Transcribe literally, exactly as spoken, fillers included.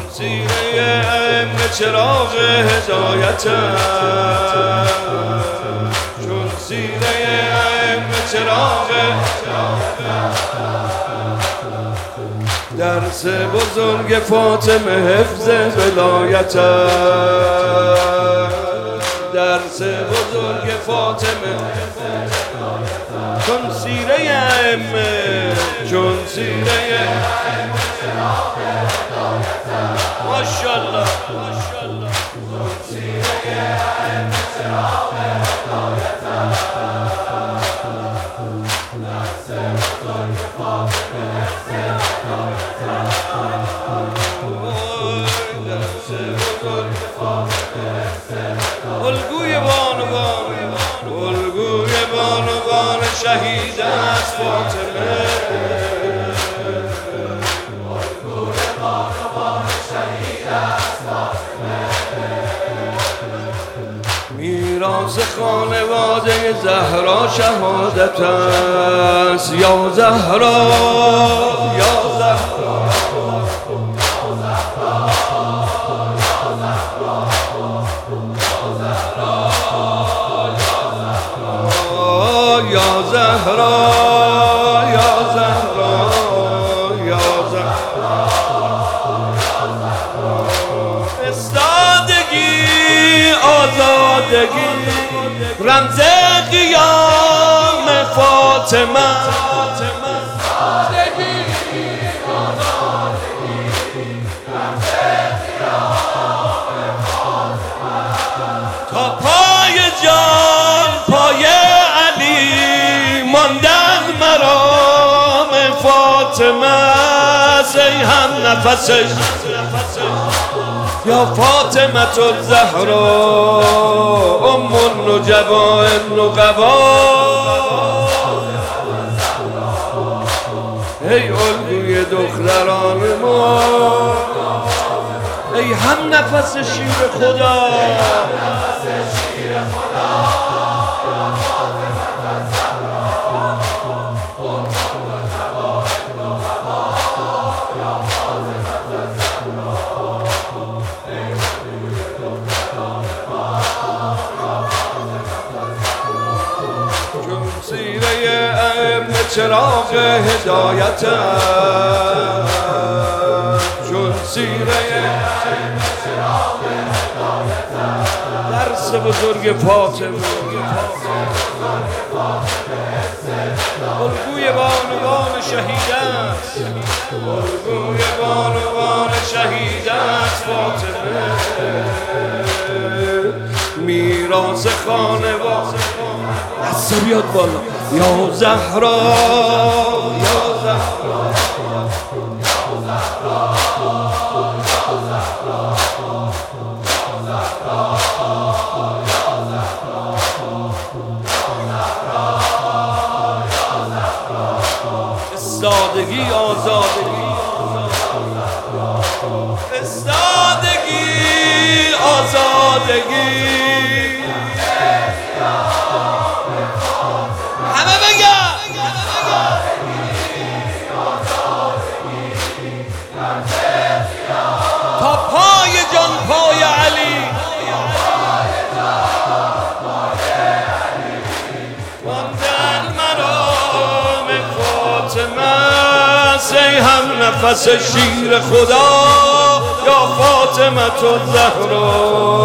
زیره ائمه چراغ هدایتم، چون زیره ائمه چراغ درس بزرگ فاطمه حفظ ولایتم، درس بزرگ فاطمه چون سیره ائمه، چون سیره ائمه ماشاءالله ماشاءالله چون سیره ائمه چراغ هدایتم، درس بزرگ فاطمه حفظ ولایتم، درس بزرگ فاطمه حفظ الگوی بانوان، الگوی بانوان شهید است فاطمه، الگوی بانوان شهید است فاطمه، میراث خانواده زهرا شهادت است، یا زهرا یا زهرا یا زهرا یا زهرا یا زهرا، استادگی آزادگی رمز قیام فاطمه، تا پای جان پای ماندن مرام فاطمه، ای هم نفسش یا فاطمه الزهرا ام النجبا النقبا، ای الگوی دختران ما، ای هم نفس شیر خدا، زیره ائمه چراغ هدایتم، چون زیره ائمه چراغ هدایتم، درس بزرگ فاطمه، الگوی بانوان شهید است، الگوی بانوان شهید است فاطمه، میراث خانواده دست بیاد بالا، یا زهرا یا زهرا استادگی آزادگی، استادگی آزادگی، همه بگن تا پای جان پای علی، ماندن مرام فاطمه، ای هم نفس شیر خدا یا فاطمه الزهرا